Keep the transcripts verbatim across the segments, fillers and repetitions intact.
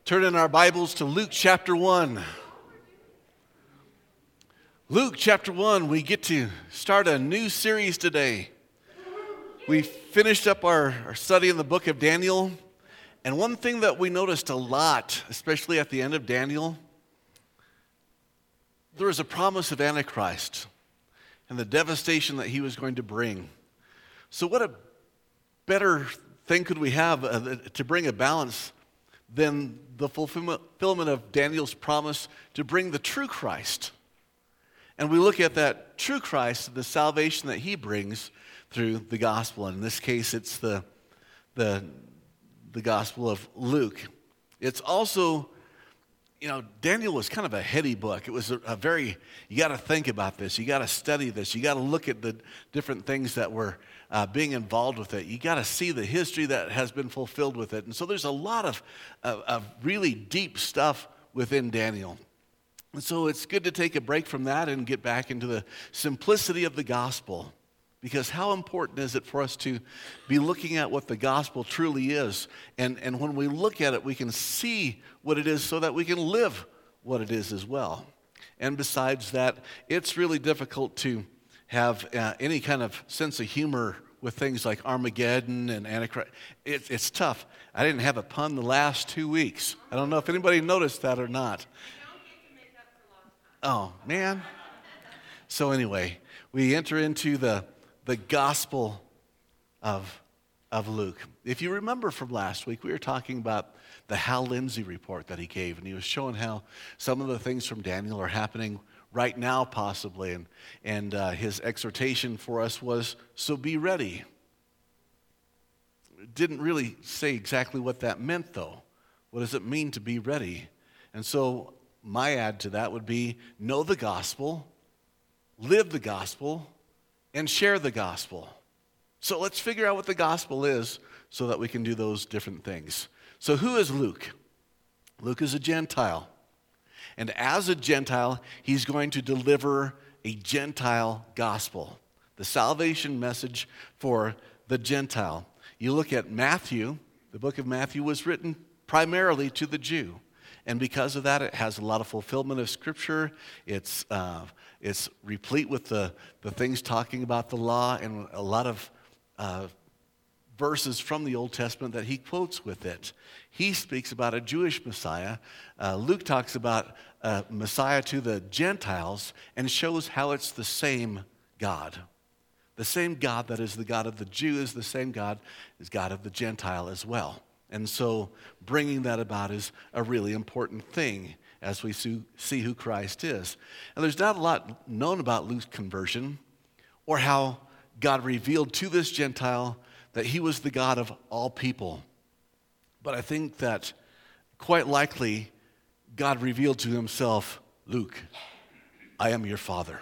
Turn in our Bibles to Luke chapter one. Luke chapter one, we get to start a new series today. We finished up our, our study in the book of Daniel, and one thing that we noticed a lot, especially at the end of Daniel, there was a promise of Antichrist and the devastation that he was going to bring. So what a better thing could we have uh, to bring a balance than the fulfillment of Daniel's promise to bring the true Christ. And we look at that true Christ, the salvation that he brings through the gospel. And in this case, it's the, the, the gospel of Luke. It's also, you know, Daniel was kind of a heady book. It was a, a very, you got to think about this. You got to study this. You got to look at the different things that were uh, being involved with it. You got to see the history that has been fulfilled with it. And so there's a lot of, of, of really deep stuff within Daniel. And so it's good to take a break from that and get back into the simplicity of the gospel. Because how important is it for us to be looking at what the gospel truly is? And, and when we look at it, we can see what it is so that we can live what it is as well. And besides that, it's really difficult to have uh, any kind of sense of humor with things like Armageddon and Antichrist. It, it's tough. I didn't have a pun the last two weeks. I don't know if anybody noticed that or not. Oh, man. So anyway, we enter into the the gospel of, of Luke. If you remember from last week, we were talking about the Hal Lindsey report that he gave, and he was showing how some of the things from Daniel are happening right now possibly, and, and uh, his exhortation for us was, so be ready. It didn't really say exactly what that meant, though. What does it mean to be ready? And so my add to that would be, know the gospel, live the gospel, and share the gospel. So let's figure out what the gospel is so that we can do those different things. So who is Luke? Luke is a Gentile. And as a Gentile, he's going to deliver a Gentile gospel, the salvation message for the Gentile. You look at Matthew, the book of Matthew was written primarily to the Jew. And because of that, it has a lot of fulfillment of Scripture. It's uh, it's replete with the, the things talking about the law and a lot of uh, verses from the Old Testament that he quotes with it. He speaks about a Jewish Messiah. Uh, Luke talks about a Messiah to the Gentiles and shows how it's the same God. The same God that is the God of the Jew is the same God as God of the Gentile as well. And so bringing that about is a really important thing as we see who Christ is. And there's not a lot known about Luke's conversion or how God revealed to this Gentile that he was the God of all people. But I think that quite likely God revealed to himself, Luke, I am your father.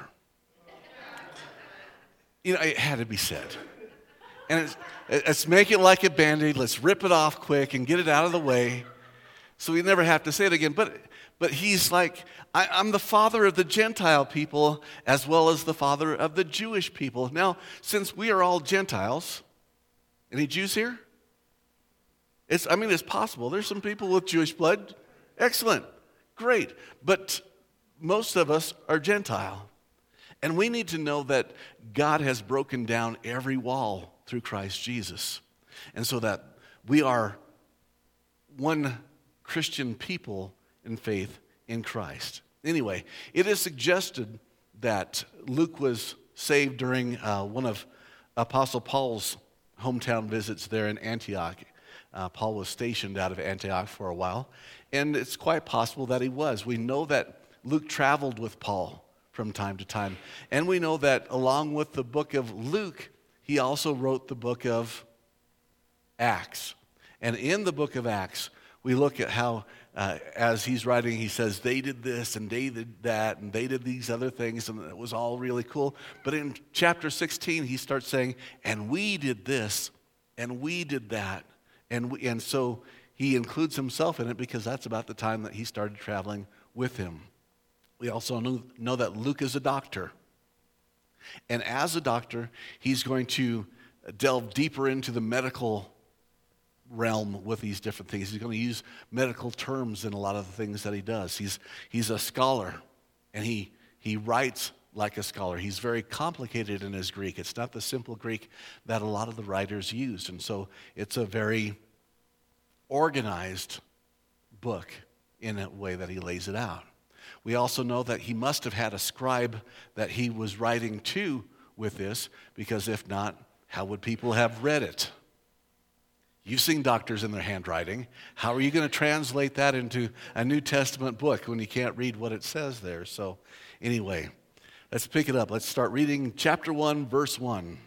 You know, it had to be said. And it's, let's make it like a Band-Aid. Let's rip it off quick and get it out of the way so we never have to say it again. But but he's like, I, I'm the father of the Gentile people as well as the father of the Jewish people. Now, since we are all Gentiles, any Jews here? It's I mean, it's possible. There's some people with Jewish blood. Excellent. Great. But most of us are Gentile. And we need to know that God has broken down every wall through Christ Jesus. And so that we are one Christian people in faith in Christ. Anyway, it is suggested that Luke was saved during uh, one of Apostle Paul's hometown visits there in Antioch. Uh, Paul was stationed out of Antioch for a while, and it's quite possible that he was. We know that Luke traveled with Paul from time to time, and we know that along with the book of Luke, he also wrote the book of Acts. And in the book of Acts, we look at how, uh, as he's writing, he says, they did this, and they did that, and they did these other things, and it was all really cool. But in chapter sixteen, he starts saying, and we did this, and we did that. And, we, and so he includes himself in it because that's about the time that he started traveling with him. We also know, know that Luke is a doctor. And as a doctor, he's going to delve deeper into the medical realm with these different things. He's going to use medical terms in a lot of the things that he does. He's, he's a scholar, and he, he writes like a scholar. He's very complicated in his Greek. It's not the simple Greek that a lot of the writers used, and so it's a very organized book in a way that he lays it out. We also know that he must have had a scribe that he was writing to with this, because if not, how would people have read it? You've seen doctors in their handwriting. How are you going to translate that into a New Testament book when you can't read what it says there? So anyway, let's pick it up. Let's start reading chapter one, verse one.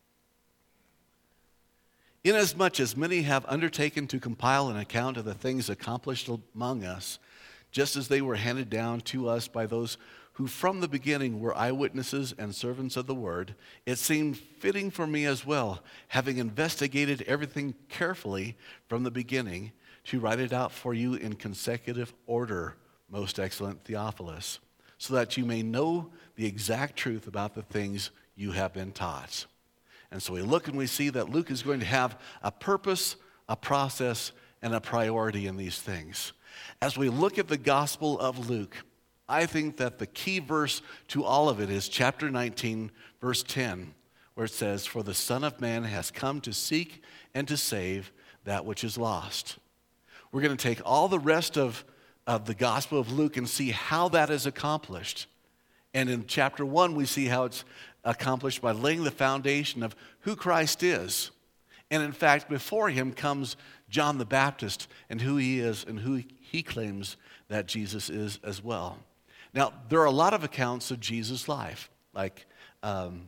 Inasmuch as many have undertaken to compile an account of the things accomplished among us, just as they were handed down to us by those who from the beginning were eyewitnesses and servants of the word, it seemed fitting for me as well, having investigated everything carefully from the beginning, to write it out for you in consecutive order, most excellent Theophilus, so that you may know the exact truth about the things you have been taught. And so we look and we see that Luke is going to have a purpose, a process, and a priority in these things. As we look at the Gospel of Luke, I think that the key verse to all of it is chapter nineteen, verse ten, where it says, "For the Son of Man has come to seek and to save that which is lost." We're going to take all the rest of, of the Gospel of Luke and see how that is accomplished. And in chapter one, we see how it's accomplished by laying the foundation of who Christ is. And in fact, before him comes John the Baptist and who he is and who he claims that Jesus is as well. Now, there are a lot of accounts of Jesus' life, like, um,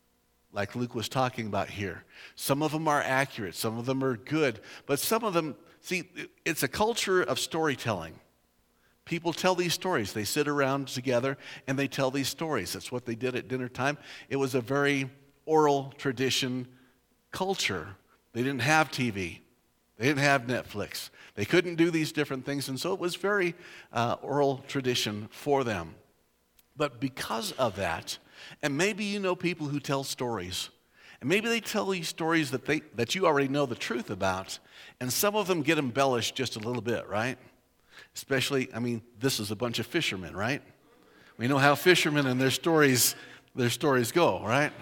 like Luke was talking about here. Some of them are accurate, some of them are good, but some of them, see, it's a culture of storytelling. People tell these stories. They sit around together and they tell these stories. That's what they did at dinner time. It was a very oral tradition culture. They didn't have T V. They didn't have Netflix. They couldn't do these different things, and so it was very uh, oral tradition for them. But because of that, and maybe you know people who tell stories, and maybe they tell these stories that they that you already know the truth about, and some of them get embellished just a little bit, right? Especially, I mean, this is a bunch of fishermen, right? We know how fishermen and their stories, their stories go, right?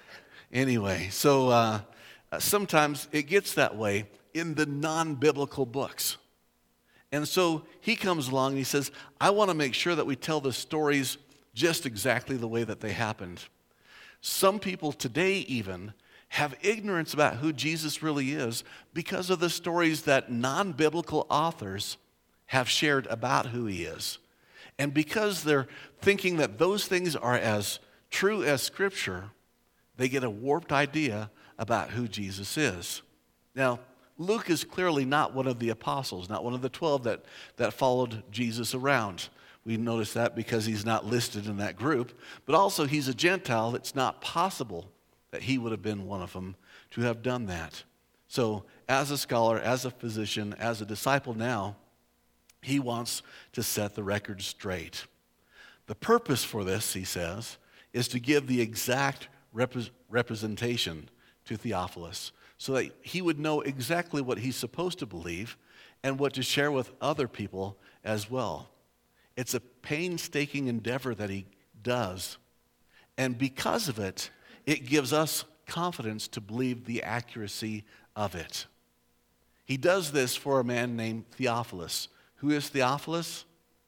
Anyway, so uh, sometimes it gets that way in the non-biblical books. And so he comes along and he says, I want to make sure that we tell the stories just exactly the way that they happened. Some people today even have ignorance about who Jesus really is because of the stories that non-biblical authors have shared about who he is. And because they're thinking that those things are as true as Scripture, they get a warped idea about who Jesus is. Now, Luke is clearly not one of the apostles, not one of the twelve that, that followed Jesus around. We notice that because he's not listed in that group, but also he's a Gentile. It's not possible that he would have been one of them to have done that. So as a scholar, as a physician, as a disciple now, he wants to set the record straight. The purpose for this, he says, is to give the exact rep- representation to Theophilus, so that he would know exactly what he's supposed to believe and what to share with other people as well. It's a painstaking endeavor that he does. And because of it, it gives us confidence to believe the accuracy of it. He does this for a man named Theophilus. Who is Theophilus?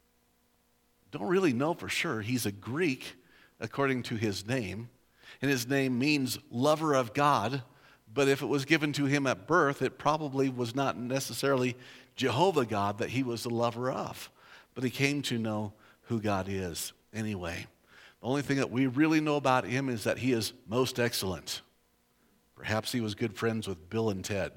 Don't really know for sure. He's a Greek, according to his name. And his name means lover of God. But if it was given to him at birth, it probably was not necessarily Jehovah God that he was the lover of. But he came to know who God is anyway. The only thing that we really know about him is that he is most excellent. Perhaps he was good friends with Bill and Ted.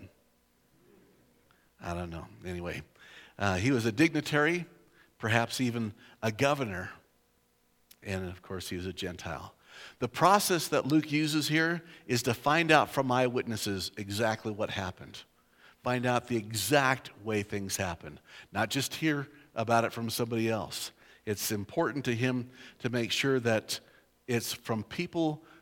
I don't know. Anyway, uh, he was a dignitary, perhaps even a governor. And of course, he was a Gentile. The process that Luke uses here is to find out from eyewitnesses exactly what happened. Find out the exact way things happened. Not just hear about it from somebody else. It's important to him to make sure that it's from people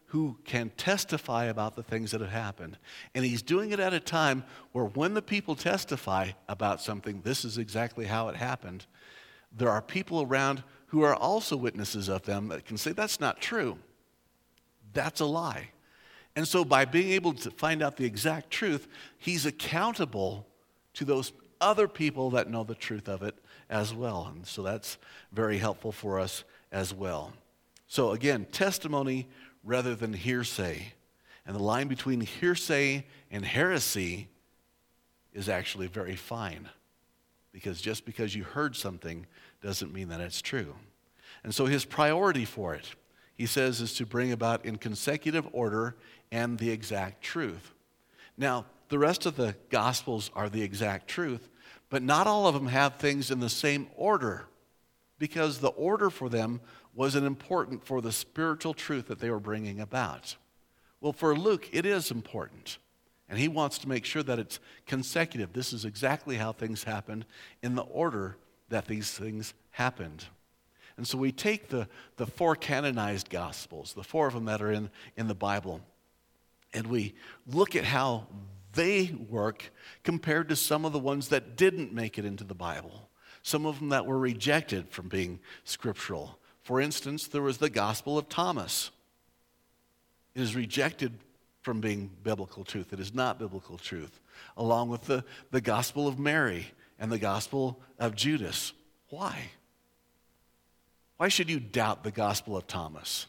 who can testify about the things that have happened. And he's doing it at a time where when the people testify about something, this is exactly how it happened, there are people around who are also witnesses of them that can say, that's not true. That's a lie. And so by being able to find out the exact truth, he's accountable to those other people that know the truth of it as well. And so that's very helpful for us as well. So again, testimony rather than hearsay. And the line between hearsay and heresy is actually very fine. Because just because you heard something doesn't mean that it's true. And so his priority for it, he says, is to bring about in consecutive order and the exact truth. Now, the rest of the Gospels are the exact truth, but not all of them have things in the same order, because the order for them wasn't important for the spiritual truth that they were bringing about. Well, for Luke, it is important, and he wants to make sure that it's consecutive. This is exactly how things happened in the order that these things happened. And so we take the, the four canonized Gospels, the four of them that are in, in the Bible, and we look at how they work compared to some of the ones that didn't make it into the Bible, some of them that were rejected from being scriptural. For instance, there was the Gospel of Thomas. It is rejected from being biblical truth. It is not biblical truth. Along with the, the Gospel of Mary and the Gospel of Judas. Why? Why should you doubt the Gospel of Thomas?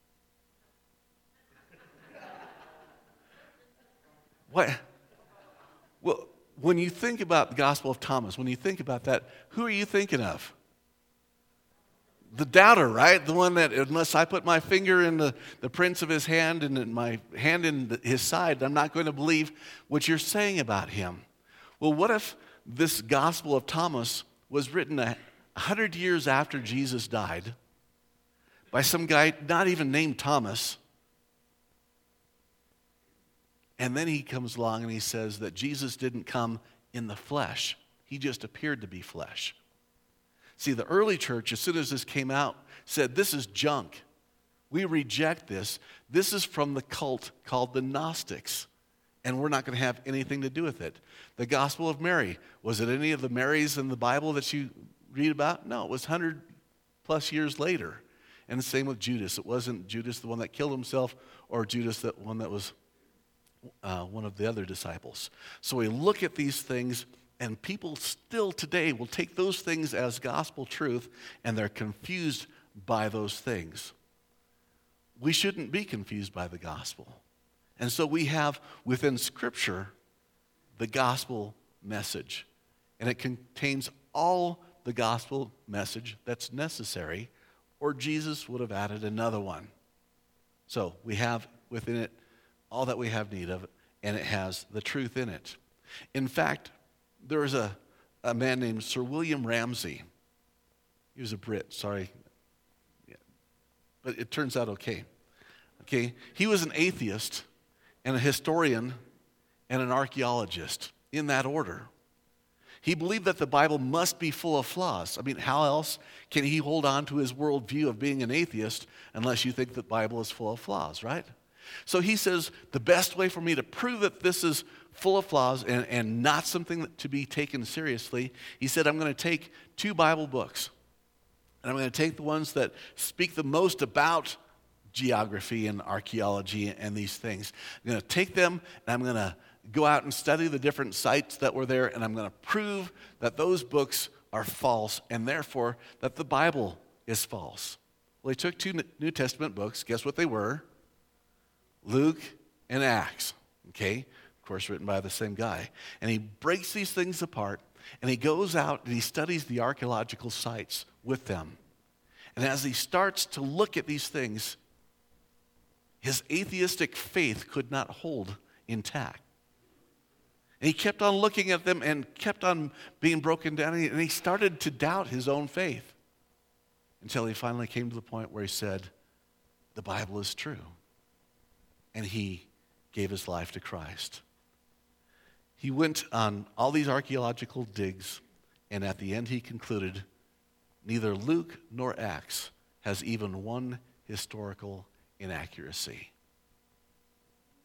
Why? Well, when you think about the Gospel of Thomas, when you think about that, who are you thinking of? The doubter, right? The one that, unless I put my finger in the, the prints of his hand and my hand in the, his side, I'm not going to believe what you're saying about him. Well, what if this Gospel of Thomas was written a hundred years after Jesus died by some guy not even named Thomas, and then he comes along and he says that Jesus didn't come in the flesh. He just appeared to be flesh. See, the early church, as soon as this came out, said, this is junk. We reject this. This is from the cult called the Gnostics, and we're not going to have anything to do with it. The Gospel of Mary, was it any of the Marys in the Bible that you read about? No, it was one hundred plus years later. And the same with Judas. It wasn't Judas the one that killed himself, or Judas the one that was uh, one of the other disciples. So we look at these things, and people still today will take those things as gospel truth, and they're confused by those things. We shouldn't be confused by the gospel. And so we have within Scripture the gospel message. And it contains all the gospel message that's necessary, or Jesus would have added another one. So we have within it all that we have need of, and it has the truth in it. In fact, there was a, a man named Sir William Ramsay. He was a Brit, sorry. Yeah. But it turns out okay. Okay, he was an atheist and a historian and an archaeologist, in that order. He believed that the Bible must be full of flaws. I mean, how else can he hold on to his worldview of being an atheist unless you think the Bible is full of flaws, right? So he says, the best way for me to prove that this is full of flaws and, and not something to be taken seriously, he said, I'm going to take two Bible books, and I'm going to take the ones that speak the most about geography and archaeology and these things. I'm going to take them, and I'm going to go out and study the different sites that were there, and I'm going to prove that those books are false, and therefore that the Bible is false. Well, he took two New Testament books. Guess what they were? Luke and Acts, okay? Of course, written by the same guy. And he breaks these things apart, and he goes out and he studies the archaeological sites with them. And as he starts to look at these things, his atheistic faith could not hold intact. And he kept on looking at them and kept on being broken down, and he started to doubt his own faith until he finally came to the point where he said, the Bible is true. And he gave his life to Christ. He went on all these archaeological digs, and at the end he concluded, neither Luke nor Acts has even one historical inaccuracy.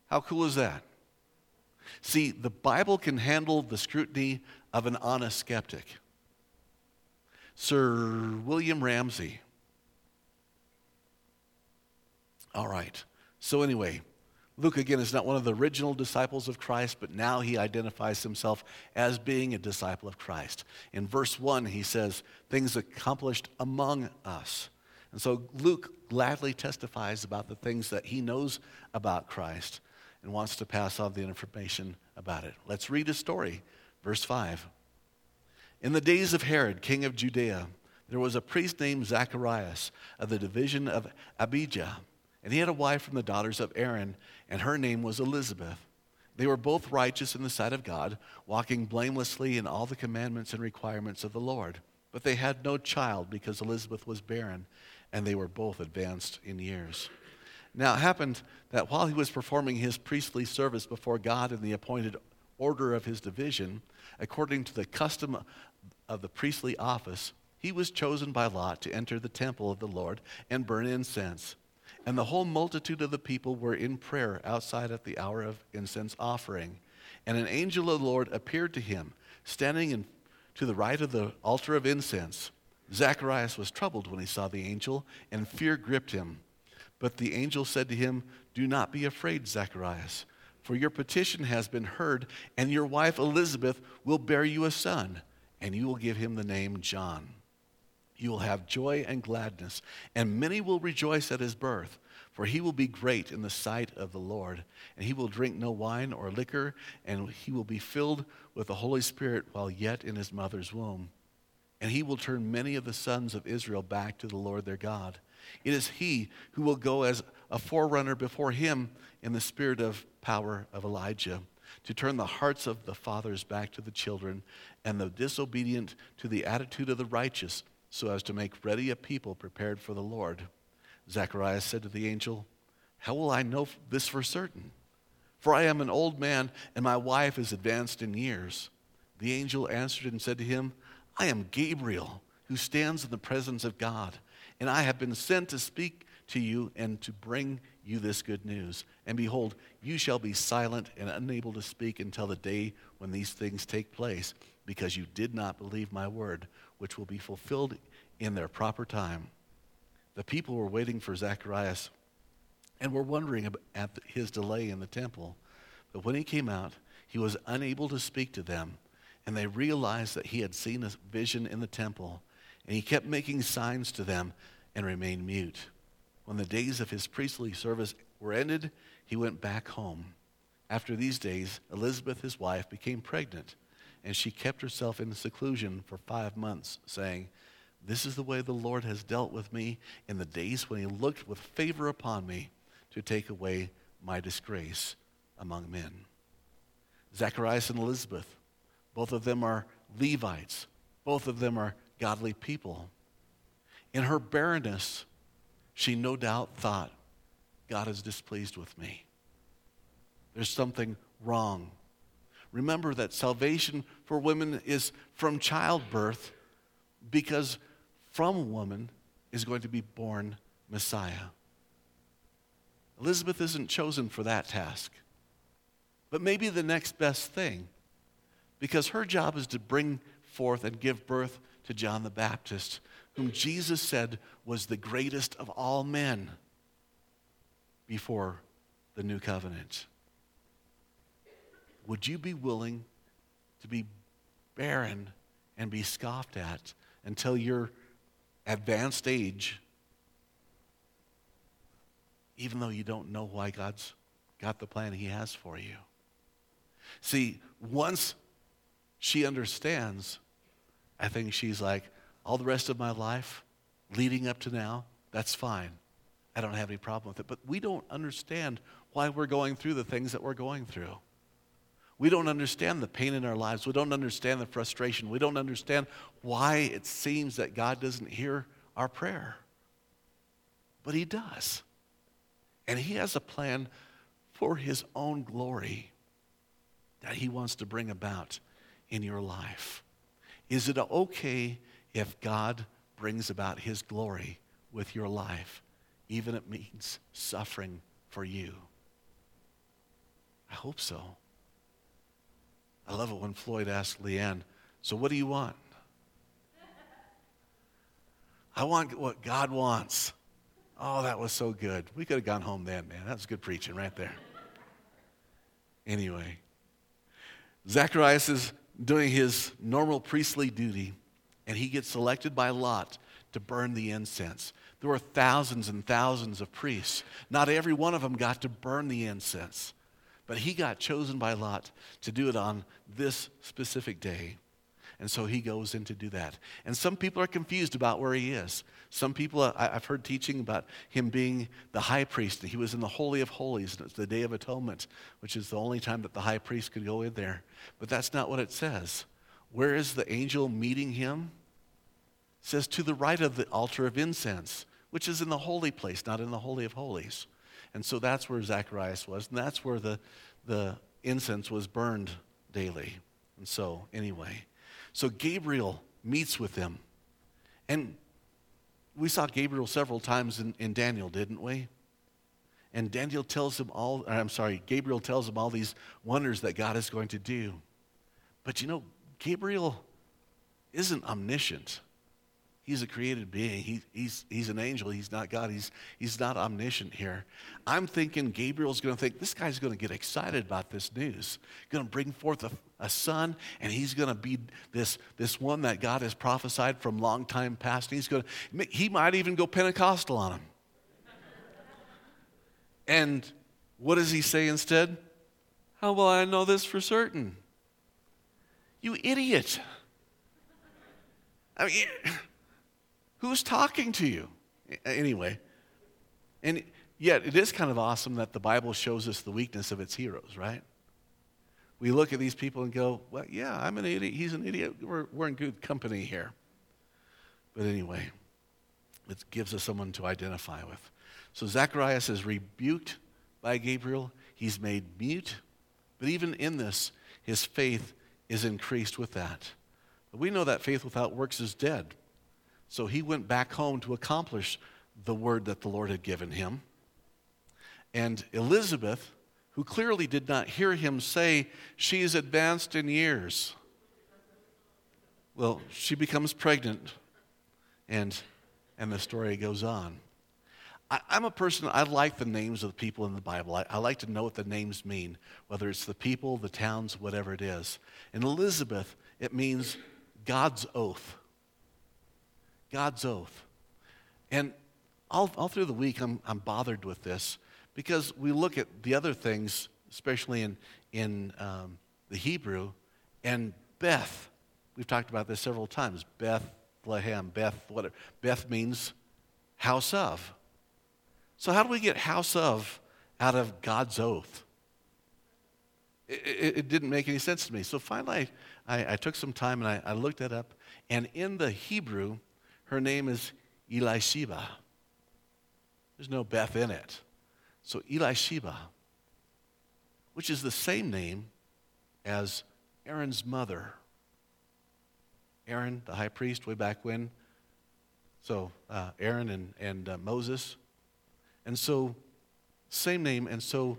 How cool is that? See, the Bible can handle the scrutiny of an honest skeptic. Sir William Ramsay. All right. So anyway, Luke, again, is not one of the original disciples of Christ, but now he identifies himself as being a disciple of Christ. In verse one, he says, things accomplished among us. And so Luke gladly testifies about the things that he knows about Christ and wants to pass on the information about it. Let's read his story. Verse five. In the days of Herod, king of Judea, there was a priest named Zacharias of the division of Abijah. And he had a wife from the daughters of Aaron, and her name was Elizabeth. They were both righteous in the sight of God, walking blamelessly in all the commandments and requirements of the Lord. But they had no child because Elizabeth was barren, and they were both advanced in years. Now it happened that while he was performing his priestly service before God in the appointed order of his division, according to the custom of the priestly office, he was chosen by lot to enter the temple of the Lord and burn incense. And the whole multitude of the people were in prayer outside at the hour of incense offering. And an angel of the Lord appeared to him, standing in, to the right of the altar of incense. Zacharias was troubled when he saw the angel, and fear gripped him. But the angel said to him, "Do not be afraid, Zacharias, for your petition has been heard, and your wife Elizabeth will bear you a son, and you will give him the name John. You will have joy and gladness, and many will rejoice at his birth, for he will be great in the sight of the Lord, and he will drink no wine or liquor, and he will be filled with the Holy Spirit while yet in his mother's womb. And he will turn many of the sons of Israel back to the Lord their God. It is he who will go as a forerunner before him in the spirit of power of Elijah, to turn the hearts of the fathers back to the children, and the disobedient to the attitude of the righteous, so as to make ready a people prepared for the Lord." Zacharias said to the angel, "How will I know this for certain? For I am an old man, and my wife is advanced in years." The angel answered and said to him, "I am Gabriel, who stands in the presence of God, and I have been sent to speak to you and to bring you this good news. And behold, you shall be silent and unable to speak until the day when these things take place, because you did not believe my word, which will be fulfilled in their proper time." The people were waiting for Zacharias and were wondering at his delay in the temple. But when he came out, he was unable to speak to them, and they realized that he had seen a vision in the temple, and he kept making signs to them and remained mute. When the days of his priestly service were ended, he went back home. After these days, Elizabeth, his wife, became pregnant, and she kept herself in seclusion for five months, saying, "This is the way the Lord has dealt with me in the days when he looked with favor upon me to take away my disgrace among men." Zacharias and Elizabeth, both of them are Levites. Both of them are godly people. In her barrenness, she no doubt thought, God is displeased with me. There's something wrong. Remember that salvation for women is from childbirth, because from a woman is going to be born Messiah. Elizabeth isn't chosen for that task, but maybe the next best thing, because her job is to bring forth and give birth to John the Baptist, whom Jesus said was the greatest of all men before the new covenant. Would you be willing to be barren and be scoffed at until your advanced age, even though you don't know why God's got the plan he has for you? See, once she understands, I think she's like, all the rest of my life leading up to now, that's fine. I don't have any problem with it. But we don't understand why we're going through the things that we're going through. We don't understand the pain in our lives. We don't understand the frustration. We don't understand why it seems that God doesn't hear our prayer. But he does. And he has a plan for his own glory that he wants to bring about in your life. Is it okay if God brings about his glory with your life, even if it means suffering for you? I hope so. I love it when Floyd asks Leanne, so what do you want? I want what God wants. Oh, that was so good. We could have gone home then, man. That was good preaching right there. Anyway, Zacharias is doing his normal priestly duty, and he gets selected by Lot to burn the incense. There were thousands and thousands of priests. Not every one of them got to burn the incense, but he got chosen by Lot to do it on this specific day. And so he goes in to do that. And some people are confused about where he is. Some people, I, I've heard teaching about him being the high priest. He was in the Holy of Holies, and it's the Day of Atonement, which is the only time that the high priest could go in there. But that's not what it says. Where is the angel meeting him? It says to the right of the altar of incense, which is in the holy place, not in the Holy of Holies. And so that's where Zacharias was, and that's where the, the incense was burned daily. And so, anyway. So Gabriel meets with them. And we saw Gabriel several times in, in Daniel, didn't we? And Daniel tells him all, or I'm sorry, Gabriel tells him all these wonders that God is going to do. But you know, Gabriel isn't omniscient. He's a created being. He, he's, he's an angel. He's not God. He's, he's not omniscient here. I'm thinking Gabriel's going to think, this guy's going to get excited about this news. Going to bring forth a, a son, and he's going to be this, this one that God has prophesied from long time past. He's going to, he might even go Pentecostal on him. And what does he say instead? How will I know this for certain? You idiot. I mean... Who's talking to you? Anyway, and yet it is kind of awesome that the Bible shows us the weakness of its heroes, right? We look at these people and go, well, yeah, I'm an idiot. He's an idiot. We're, we're in good company here. But anyway, it gives us someone to identify with. So Zacharias is rebuked by Gabriel. He's made mute. But even in this, his faith is increased with that. But we know that faith without works is dead. So he went back home to accomplish the word that the Lord had given him. And Elizabeth, who clearly did not hear him say, she is advanced in years. Well, she becomes pregnant, and, and the story goes on. I, I'm a person, I like the names of the people in the Bible. I, I like to know what the names mean, whether it's the people, the towns, whatever it is. In Elizabeth, it means God's oath. God's oath. And all, all through the week, I'm, I'm bothered with this because we look at the other things, especially in, in um, the Hebrew, and Beth. We've talked about this several times. Bethlehem, Beth, whatever. Beth means house of. So how do we get house of out of God's oath? It, it, it didn't make any sense to me. So finally, I, I took some time and I, I looked that up. And in the Hebrew, her name is Elisheba. There's no Beth in it. So Elisheba, which is the same name as Aaron's mother. Aaron, the high priest, way back when. So uh, Aaron and, and uh, Moses. And so, same name. And so,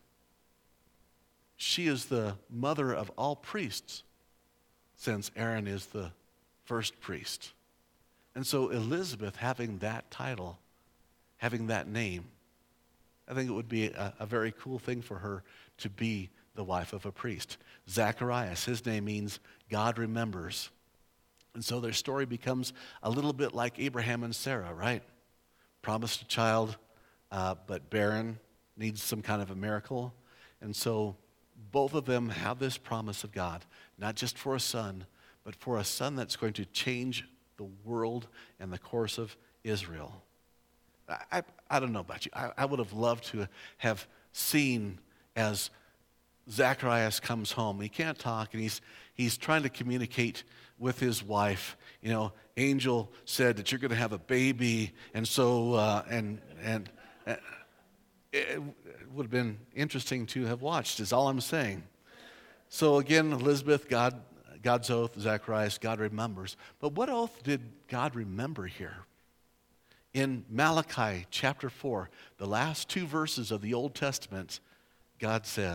she is the mother of all priests, since Aaron is the first priest. And so Elizabeth having that title, having that name, I think it would be a, a very cool thing for her to be the wife of a priest. Zacharias, his name means God remembers. And so their story becomes a little bit like Abraham and Sarah, right? Promised a child, uh, but barren, needs some kind of a miracle. And so both of them have this promise of God, not just for a son, but for a son that's going to change the world and the course of Israel. I, I, I don't know about you. I, I would have loved to have seen as Zacharias comes home. He can't talk, and he's he's trying to communicate with his wife. You know, angel said that you're going to have a baby, and so uh, and and uh, it would have been interesting to have watched. Is all I'm saying. So again, Elizabeth, God. God's oath, Zacharias, God remembers. But what oath did God remember here? In Malachi chapter four, the last two verses of the Old Testament, God says,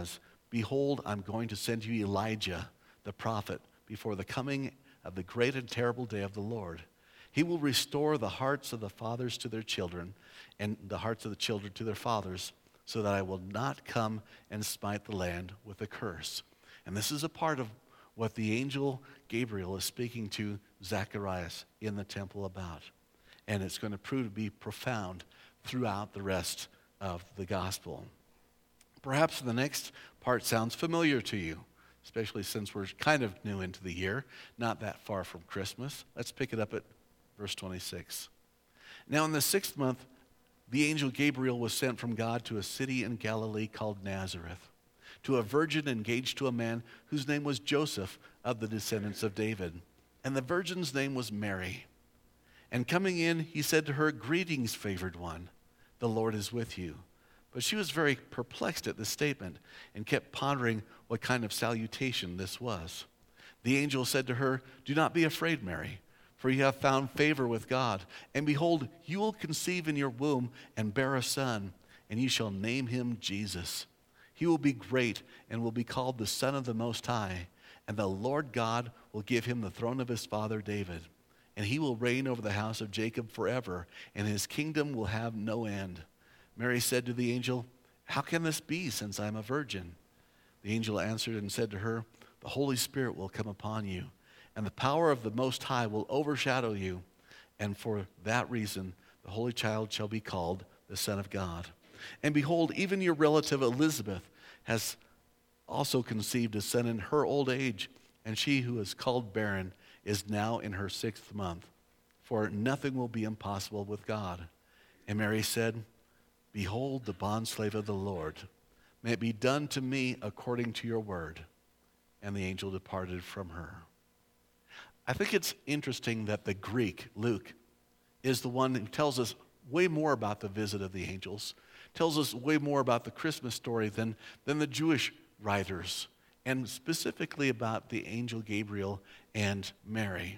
Behold, I'm going to send you Elijah, the prophet, before the coming of the great and terrible day of the Lord. He will restore the hearts of the fathers to their children, and the hearts of the children to their fathers, so that I will not come and smite the land with a curse. And this is a part of what the angel Gabriel is speaking to Zacharias in the temple about. And it's going to prove to be profound throughout the rest of the gospel. Perhaps the next part sounds familiar to you, especially since we're kind of new into the year, not that far from Christmas. Let's pick it up at verse twenty-six. Now in the sixth month, the angel Gabriel was sent from God to a city in Galilee called Nazareth, to a virgin engaged to a man whose name was Joseph, of the descendants of David. And the virgin's name was Mary. And coming in, he said to her, "Greetings, favored one, the Lord is with you." But she was very perplexed at this statement and kept pondering what kind of salutation this was. The angel said to her, "Do not be afraid, Mary, for you have found favor with God. And behold, you will conceive in your womb and bear a son, and you shall name him Jesus. He will be great and will be called the Son of the Most High, and the Lord God will give him the throne of his father David. And he will reign over the house of Jacob forever, and his kingdom will have no end." Mary said to the angel, "How can this be, since I am a virgin?" The angel answered and said to her, "The Holy Spirit will come upon you, and the power of the Most High will overshadow you. And for that reason, the Holy Child shall be called the Son of God. And behold, even your relative Elizabeth has also conceived a son in her old age, and she who is called barren is now in her sixth month. For nothing will be impossible with God." And Mary said, "Behold, the bondslave of the Lord. May it be done to me according to your word." And the angel departed from her. I think it's interesting that the Greek, Luke, is the one who tells us way more about the visit of the angels, tells us way more about the Christmas story than, than the Jewish writers, and specifically about the angel Gabriel and Mary.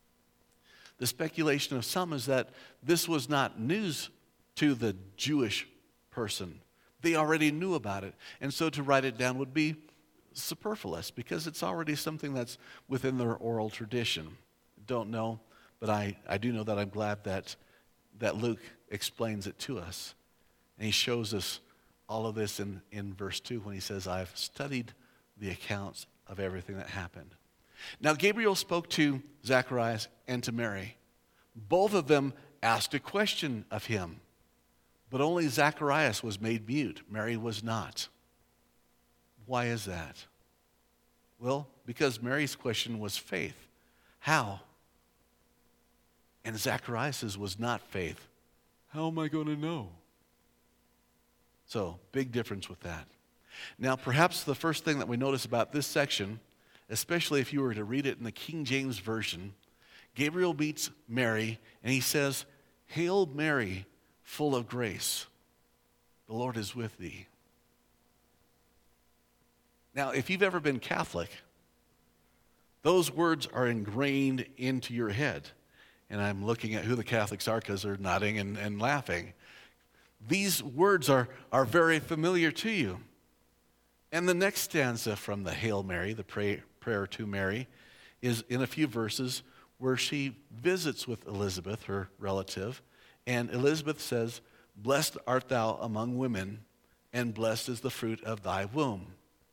The speculation of some is that this was not news to the Jewish person. They already knew about it, and so to write it down would be superfluous because it's already something that's within their oral tradition. Don't know, but I, I do know that I'm glad that, that Luke explains it to us. And he shows us all of this in, in verse two when he says, "I've studied the accounts of everything that happened." Now Gabriel spoke to Zacharias and to Mary. Both of them asked a question of him, but only Zacharias was made mute. Mary was not. Why is that? Well, because Mary's question was faith. How? And Zacharias' was not faith. How am I going to know? So, big difference with that. Now, perhaps the first thing that we notice about this section, especially if you were to read it in the King James Version, Gabriel meets Mary and he says, "Hail Mary, full of grace, the Lord is with thee." Now, if you've ever been Catholic, those words are ingrained into your head. And I'm looking at who the Catholics are because they're nodding and, and laughing. These words are, are very familiar to you. And the next stanza from the Hail Mary, the pray, prayer to Mary, is in a few verses where she visits with Elizabeth, her relative, and Elizabeth says, "Blessed art thou among women, and blessed is the fruit of thy womb."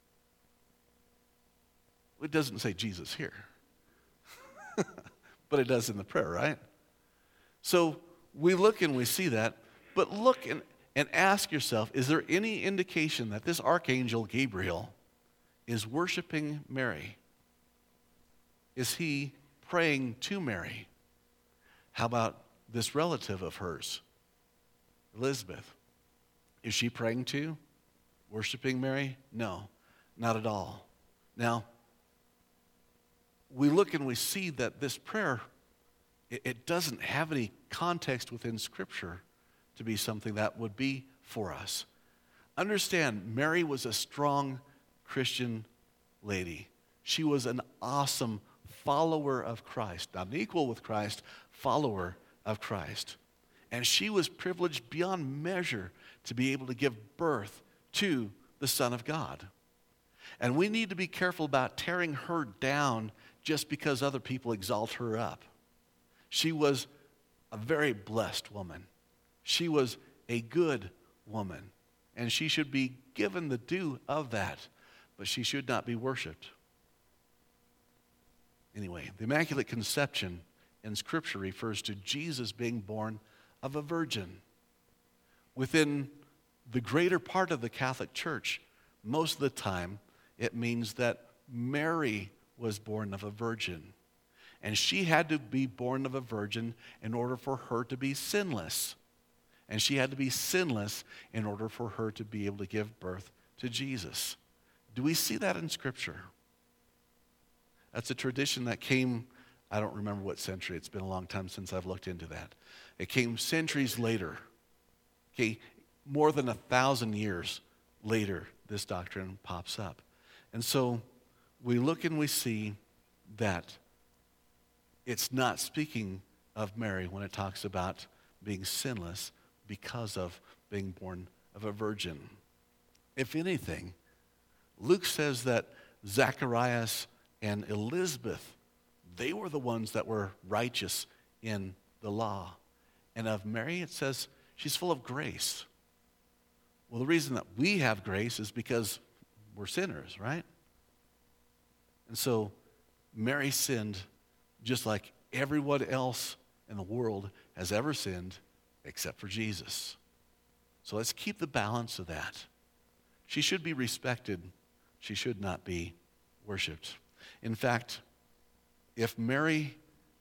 It doesn't say Jesus here, but it does in the prayer, right? So we look and we see that, but look and, and ask yourself, is there any indication that this archangel Gabriel is worshiping Mary? Is he praying to Mary? How about this relative of hers, Elizabeth? Is she praying to, worshiping Mary? No, not at all. Now, we look and we see that this prayer, it, it doesn't have any context within Scripture to be something that would be for us. Understand, Mary was a strong Christian lady. She was an awesome follower of Christ, not an equal with Christ, follower of Christ. And she was privileged beyond measure to be able to give birth to the Son of God. And we need to be careful about tearing her down just because other people exalt her up. She was a very blessed woman. She was a good woman. And she should be given the due of that. But she should not be worshiped. Anyway, the Immaculate Conception in Scripture refers to Jesus being born of a virgin. Within the greater part of the Catholic Church, most of the time, it means that Mary was born of a virgin. And she had to be born of a virgin in order for her to be sinless. And she had to be sinless in order for her to be able to give birth to Jesus. Do we see that in Scripture? That's a tradition that came, I don't remember what century. It's been a long time since I've looked into that. It came centuries later. Okay, more than a thousand years later, this doctrine pops up. And so we look and we see that it's not speaking of Mary when it talks about being sinless because of being born of a virgin. If anything, Luke says that Zacharias and Elizabeth, they were the ones that were righteous in the law. And of Mary, it says she's full of grace. Well, the reason that we have grace is because we're sinners, right? And so Mary sinned just like everyone else in the world has ever sinned except for Jesus. So let's keep the balance of that. She should be respected. She should not be worshiped. In fact, if Mary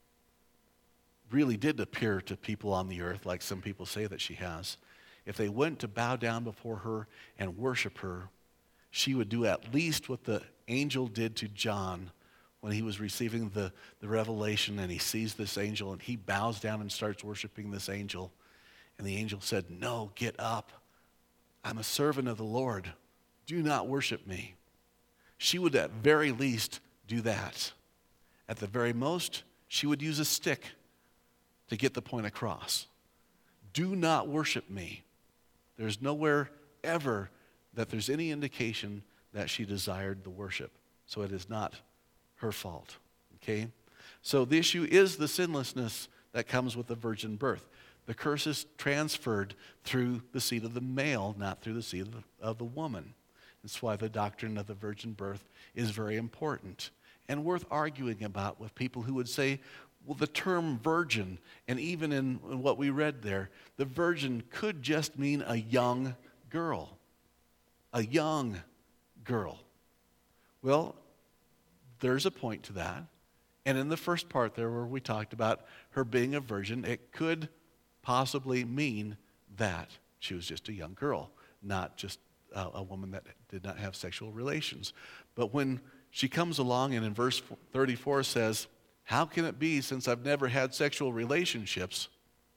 really did appear to people on the earth, like some people say that she has, if they went to bow down before her and worship her, she would do at least what the angel did to John when he was receiving the, the revelation, and he sees this angel and he bows down and starts worshiping this angel. And the angel said, "No, get up. I'm a servant of the Lord. Do not worship me." She would at very least do that. At the very most, she would use a stick to get the point across. Do not worship me. There's nowhere ever that there's any indication that she desired the worship. So it is not her fault. Okay? So the issue is the sinlessness that comes with the virgin birth. The curse is transferred through the seed of the male, not through the seed of the, of the woman. That's why the doctrine of the virgin birth is very important and worth arguing about with people who would say, well, the term virgin, and even in, in what we read there, the virgin could just mean a young girl. A young girl. Well, there's a point to that. And in the first part there where we talked about her being a virgin, it could possibly mean that she was just a young girl, not just a, a woman that did not have sexual relations. But when she comes along and in verse thirty-four says, "How can it be since I've never had sexual relationships?"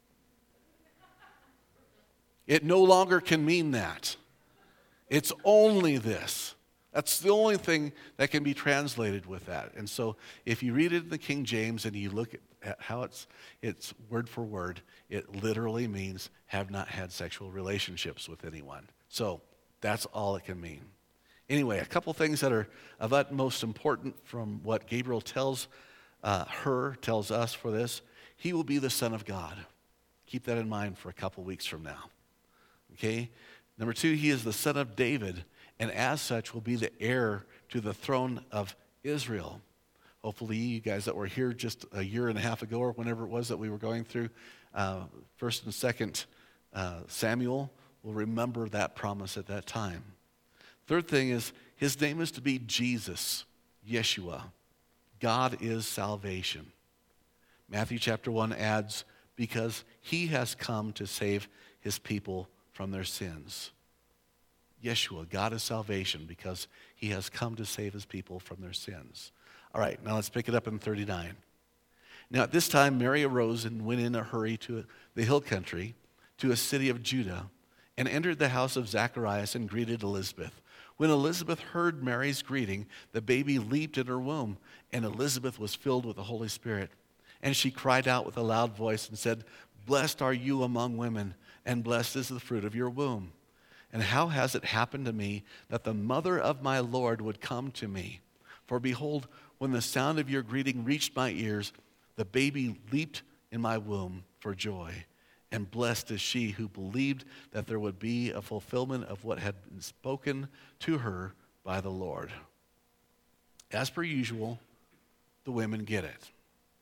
It no longer can mean that. It's only this. That's the only thing that can be translated with that. And so if you read it in the King James and you look at, at how it's it's word for word, it literally means have not had sexual relationships with anyone. So that's all it can mean. Anyway, a couple things that are of utmost importance from what Gabriel tells uh, her, tells us for this. He will be the Son of God. Keep that in mind for a couple weeks from now. Okay? Number two, he is the son of David, and as such will be the heir to the throne of Israel. Hopefully you guys that were here just a year and a half ago or whenever it was that we were going through uh, First and Second uh, Samuel will remember that promise at that time. Third thing is his name is to be Jesus, Yeshua. God is salvation. Matthew chapter one adds, because he has come to save his people from their sins. Yeshua, God is salvation because he has come to save his people from their sins. All right, now let's pick it up in thirty-nine. Now at this time Mary arose and went in a hurry to the hill country, to a city of Judah, and entered the house of Zacharias and greeted Elizabeth. When Elizabeth heard Mary's greeting, the baby leaped in her womb, and Elizabeth was filled with the Holy Spirit. And she cried out with a loud voice and said, "Blessed are you among women, and blessed is the fruit of your womb." And how has it happened to me that the mother of my Lord would come to me? For behold, when the sound of your greeting reached my ears, the baby leaped in my womb for joy. And blessed is she who believed that there would be a fulfillment of what had been spoken to her by the Lord. As per usual, the women get it.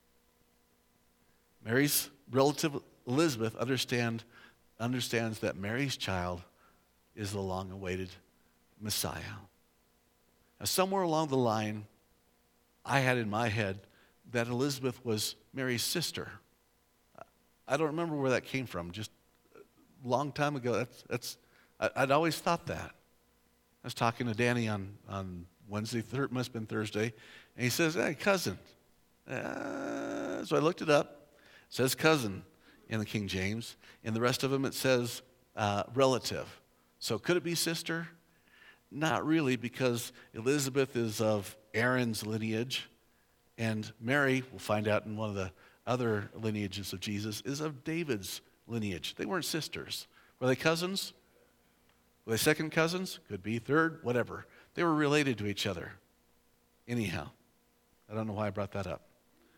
Mary's relative Elizabeth understand, understands that Mary's child is the long-awaited Messiah. Now, somewhere along the line, I had in my head that Elizabeth was Mary's sister. I don't remember where that came from. Just a long time ago, that's, that's, I'd always thought that. I was talking to Danny on, on Wednesday, thir- must have been Thursday, and he says, hey, cousin. Uh, so I looked it up. It says cousin in the King James. In the rest of them, it says uh, relative. So could it be sister? Not really, because Elizabeth is of Aaron's lineage, and Mary, we'll find out in one of the other lineages of Jesus, is of David's lineage. They weren't sisters. Were they cousins? Were they second cousins? Could be, third, whatever. They were related to each other. Anyhow, I don't know why I brought that up.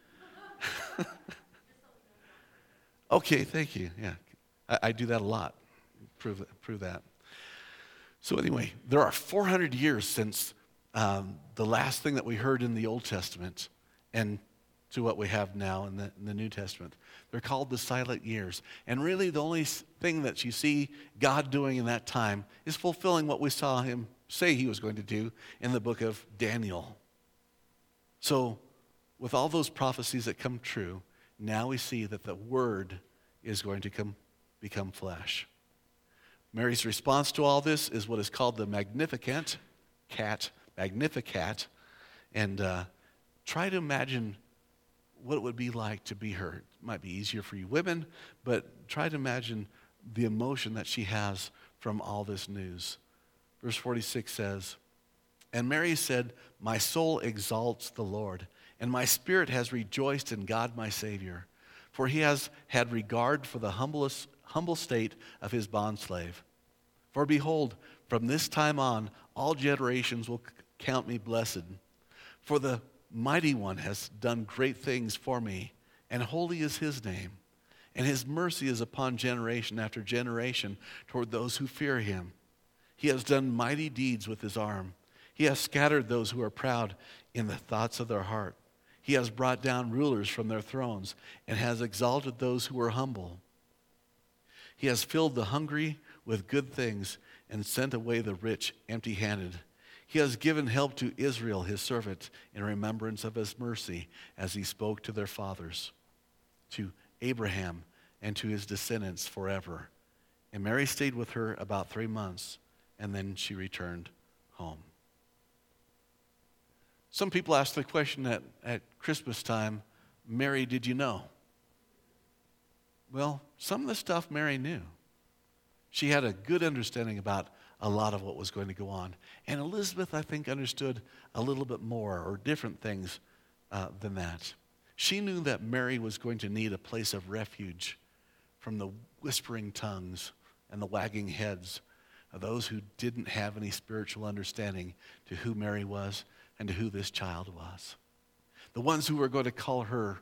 Okay, thank you. Yeah, I, I do that a lot. Prove, prove that. So anyway, there are four hundred years since um, the last thing that we heard in the Old Testament and to what we have now in the, in the New Testament. They're called the silent years. And really the only thing that you see God doing in that time is fulfilling what we saw him say he was going to do in the book of Daniel. So with all those prophecies that come true, now we see that the Word is going to come, become flesh. Mary's response to all this is what is called the Magnificat, cat, Magnificat, and uh, try to imagine what it would be like to be her. It might be easier for you women, but try to imagine the emotion that she has from all this news. Verse forty-six says, and Mary said, my soul exalts the Lord, and my spirit has rejoiced in God my Savior, for he has had regard for the humblest, humble state of his bondslave. For behold, from this time on, all generations will count me blessed. For the Mighty One has done great things for me, and holy is his name. And his mercy is upon generation after generation toward those who fear him. He has done mighty deeds with his arm. He has scattered those who are proud in the thoughts of their heart. He has brought down rulers from their thrones and has exalted those who are humble. He has filled the hungry with good things and sent away the rich empty-handed. He has given help to Israel, his servant, in remembrance of his mercy, as he spoke to their fathers, to Abraham and to his descendants forever. And Mary stayed with her about three months, and then she returned home. Some people ask the question at, at Christmas time, Mary, did you know? Well, some of the stuff Mary knew. She had a good understanding about a lot of what was going to go on. And Elizabeth, I think, understood a little bit more or different things uh, than that. She knew that Mary was going to need a place of refuge from the whispering tongues and the wagging heads of those who didn't have any spiritual understanding to who Mary was and to who this child was. The ones who were going to call her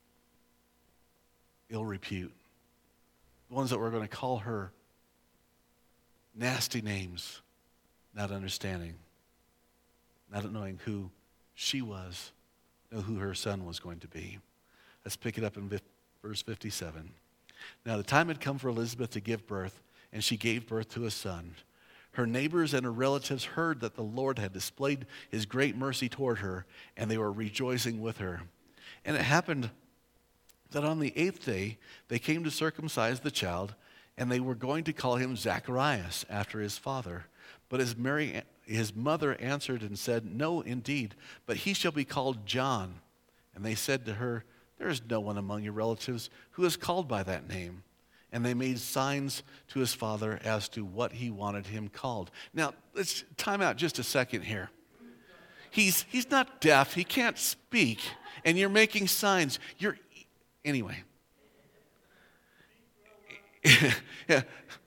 ill repute. The ones that were going to call her nasty names, not understanding, not knowing who she was, nor who her son was going to be. Let's pick it up in verse fifty-seven. Now the time had come for Elizabeth to give birth, and she gave birth to a son. Her neighbors and her relatives heard that the Lord had displayed his great mercy toward her, and they were rejoicing with her. And it happened that on the eighth day they came to circumcise the child, and they were going to call him Zacharias after his father. But his, Mary, his mother answered and said, no, indeed, but he shall be called John. And they said to her, there is no one among your relatives who is called by that name. And they made signs to his father as to what he wanted him called. Now, let's time out just a second here. He's, he's not deaf. He can't speak. And you're making signs. You're, anyway. Yeah.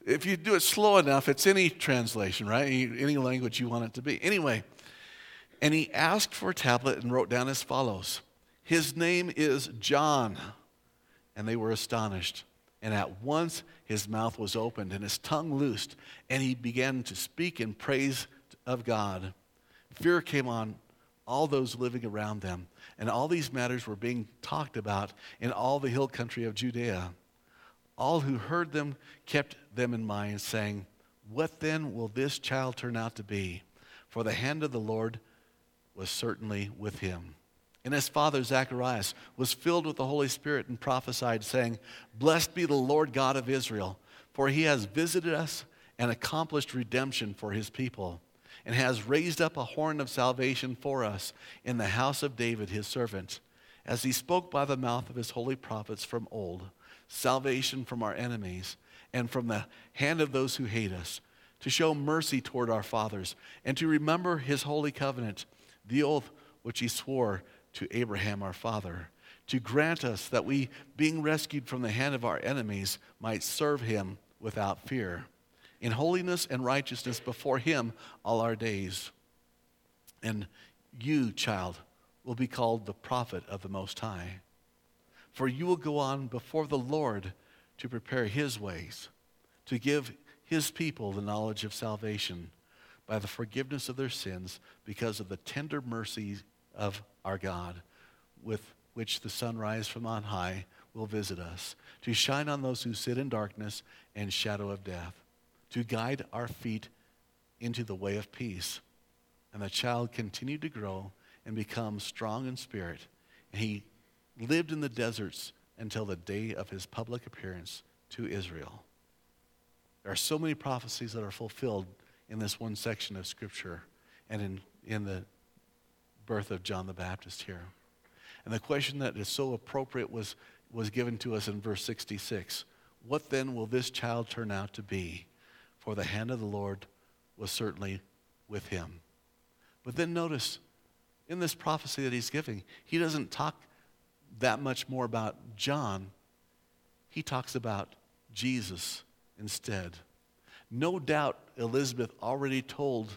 if you do it slow enough, it's any translation, right? Any, any language you want it to be. Anyway, and he asked for a tablet and wrote down as follows. His name is John. And they were astonished. And at once his mouth was opened and his tongue loosed, and he began to speak in praise of God. Fear came on all those living around them, and all these matters were being talked about in all the hill country of Judea. All who heard them kept them in mind, saying, "What then will this child turn out to be? For the hand of the Lord was certainly with him." And his father Zacharias was filled with the Holy Spirit and prophesied, saying, "Blessed be the Lord God of Israel, for he has visited us and accomplished redemption for his people, and has raised up a horn of salvation for us in the house of David his servant, as he spoke by the mouth of his holy prophets from old, salvation from our enemies and from the hand of those who hate us, to show mercy toward our fathers, and to remember his holy covenant, the oath which he swore to Abraham our father, to grant us that we, being rescued from the hand of our enemies, might serve him without fear, in holiness and righteousness before him all our days. And you, child, will be called the prophet of the Most High, for you will go on before the Lord to prepare his ways, to give his people the knowledge of salvation by the forgiveness of their sins, because of the tender mercies of our God, with which the sunrise from on high will visit us, to shine on those who sit in darkness and shadow of death, to guide our feet into the way of peace. And the child continued to grow and become strong in spirit, and he lived in the deserts until the day of his public appearance to Israel. There are so many prophecies that are fulfilled in this one section of Scripture and in, in the birth of John the Baptist here. And the question that is so appropriate was, was given to us in verse sixty-six. What then will this child turn out to be? For the hand of the Lord was certainly with him. But then notice, in this prophecy that he's giving, he doesn't talk that much more about John. He talks about Jesus instead. No doubt Elizabeth already told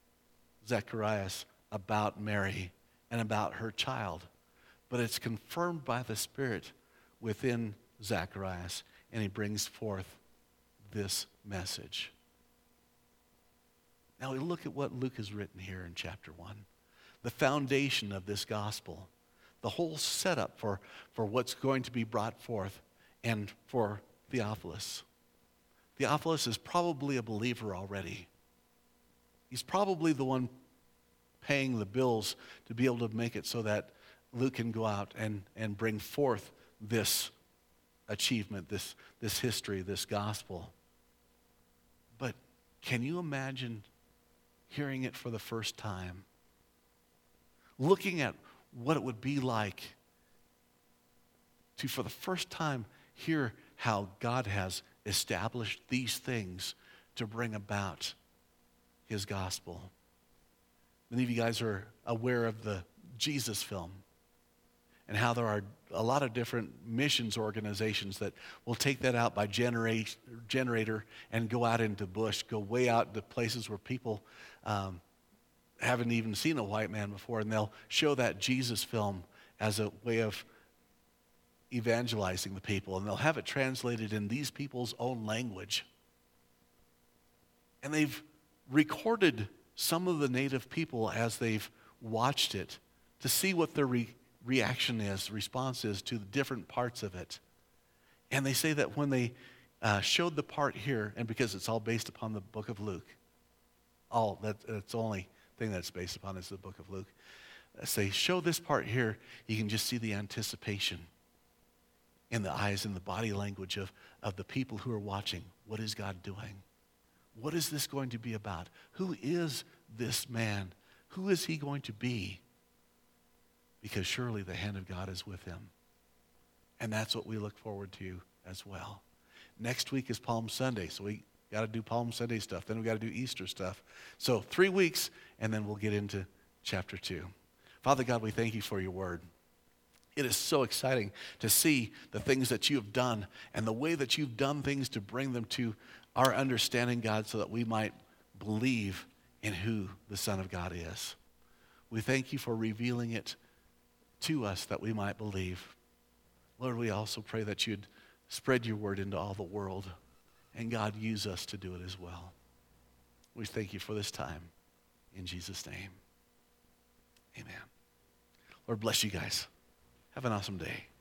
Zacharias about Mary and about her child, but it's confirmed by the Spirit within Zacharias, and he brings forth this message. Now we look at what Luke has written here in chapter one, the foundation of this gospel, the whole setup for, for what's going to be brought forth, and for Theophilus. Theophilus is probably a believer already. He's probably the one paying the bills to be able to make it so that Luke can go out and, and bring forth this achievement, this, this history, this gospel. But can you imagine hearing it for the first time? Looking at what it would be like to, for the first time, hear how God has established these things to bring about his gospel. Many of you guys are aware of the Jesus film and how there are a lot of different missions organizations that will take that out by generate, generator and go out into bush, go way out to places where people um, haven't even seen a white man before, and they'll show that Jesus film as a way of evangelizing the people, and they'll have it translated in these people's own language. And they've recorded some of the native people as they've watched it to see what their re- reaction is, response is to the different parts of it. And they say that when they uh, showed the part here, and because it's all based upon the book of Luke, all that it's the only thing that's based upon is the book of Luke. As they show this part here, you can just see the anticipation in the eyes and the body language of, of the people who are watching. What is God doing? What is this going to be about? Who is this man? Who is he going to be? Because surely the hand of God is with him. And that's what we look forward to as well. Next week is Palm Sunday, so we got to do Palm Sunday stuff. Then we got to do Easter stuff. So three weeks, and then we'll get into chapter two. Father God, we thank you for your word. It is so exciting to see the things that you have done and the way that you've done things to bring them to our understanding, God, so that we might believe in who the Son of God is. We thank you for revealing it to us that we might believe. Lord, we also pray that you'd spread your word into all the world, and God, use us to do it as well. We thank you for this time. In Jesus' name, amen. Lord, bless you guys. Have an awesome day.